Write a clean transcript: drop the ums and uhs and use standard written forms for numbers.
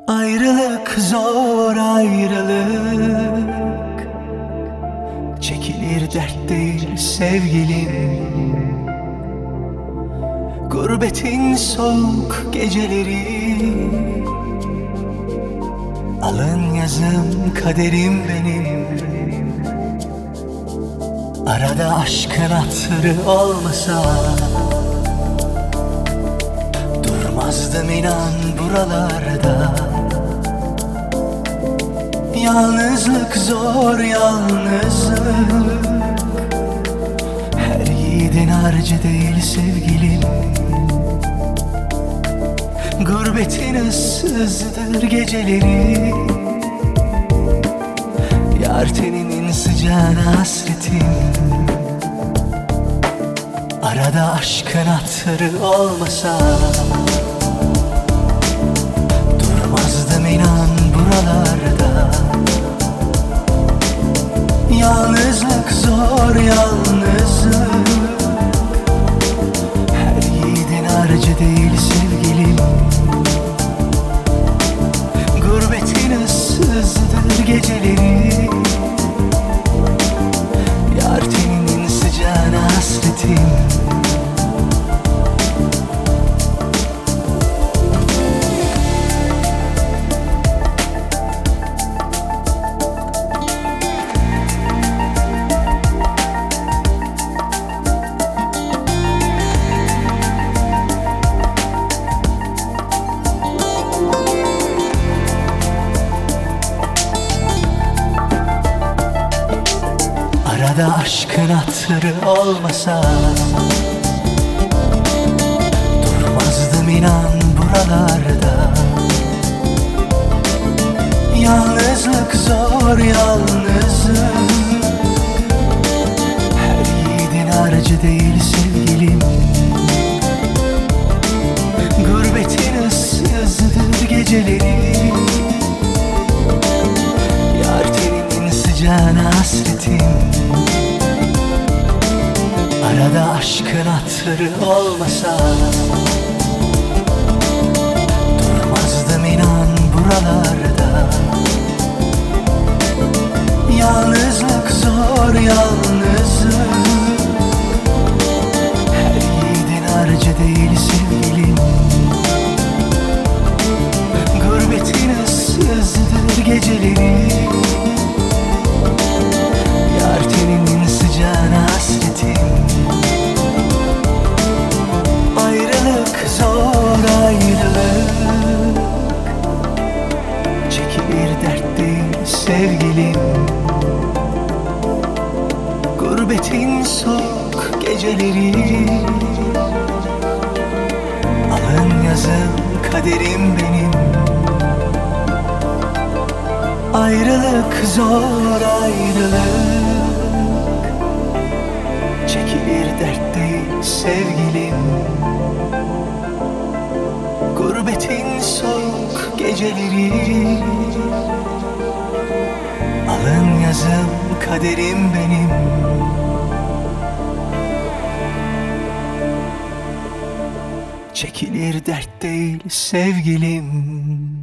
Ayrılık zor ayrılık, çekilir dert değil sevgilim. Gurbetin soğuk geceleri, alın yazım kaderim benim. Arada aşkın hatırı olmasa, durmazdım inan buralarda. Yalnızlık zor yalnızlık, her yiğidin harcı değil sevgilim. Gurbetin ıssızdır geceleri, yar teninin sıcağına hasretim. Arada aşkın hatırı olmasa, durmazdım inan buralarda. Yalnızlık zor yalnızlık, her yiğidin harcı değil sevgilim. Gurbetin ıssızdır geceleri, yar teninin sıcağına hasretim. Arada aşkın hatırı olmasa, durmazdım inan buralarda. Yalnızlık zor yalnızlık, her yiğidin harcı değil sevgilim. Gurbetin ıssızdır geceleri, yar teninin sıcağına hasretim. Arada aşkın hatırı olmasa, durmazdım inan buralarda. Yalnızlık zor yalnızlık, her yiğidin harcı değil sevgilim. Gurbetin ıssızdır geceleri, yar teninin sıcağına hasretim. Ayrılık zor ayrılık, çekilir dert değil sevgilim. Gurbetin soğuk geceleri, alın yazım kaderim benim. Ayrılık zor ayrılık, çekilir dert değil sevgilim. Gurbetin soğuk geceleri, alın yazım kaderim benim. Çekilir dert değil sevgilim.